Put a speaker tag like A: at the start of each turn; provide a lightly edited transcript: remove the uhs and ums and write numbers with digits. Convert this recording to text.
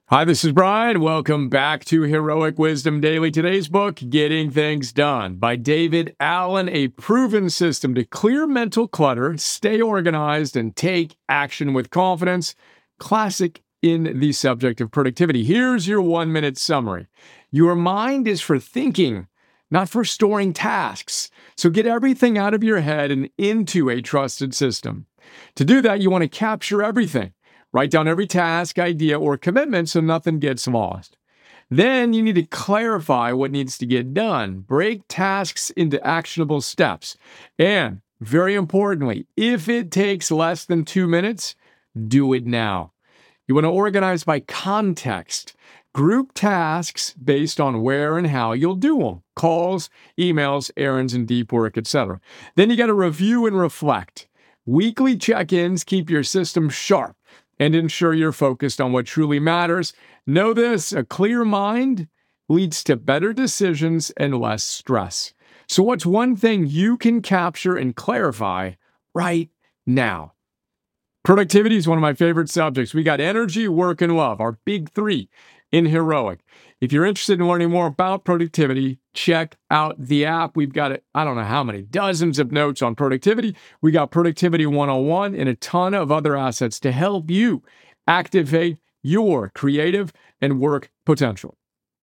A: Hi, this is Brian. Welcome back to Heroic Wisdom Daily. Today's book, Getting Things Done by David Allen, a proven system to clear mental clutter, stay organized, and take action with confidence. Classic in the subject of productivity. Here's your 1-minute summary. Your mind is for thinking, not for storing tasks. So get everything out of your head and into a trusted system. To do that, you want to capture everything. Write down every task, idea, or commitment so nothing gets lost. Then you need to clarify what needs to get done. Break tasks into actionable steps. And very importantly, if it takes less than 2 minutes, do it now. You want to organize by context. Group tasks based on where and how you'll do them. Calls, emails, errands, and deep work, etc. Then you got to review and reflect. Weekly check-ins keep your system sharp and ensure you're focused on what truly matters. Know this, a clear mind leads to better decisions and less stress. So what's one thing you can capture and clarify right now? Productivity is one of my favorite subjects. We got energy, work, and love, our big three in Heroic. If you're interested in learning more about productivity, check out the app. We've got, I don't know how many, dozens of notes on productivity. We got Productivity 101 and a ton of other assets to help you activate your creative and work potential.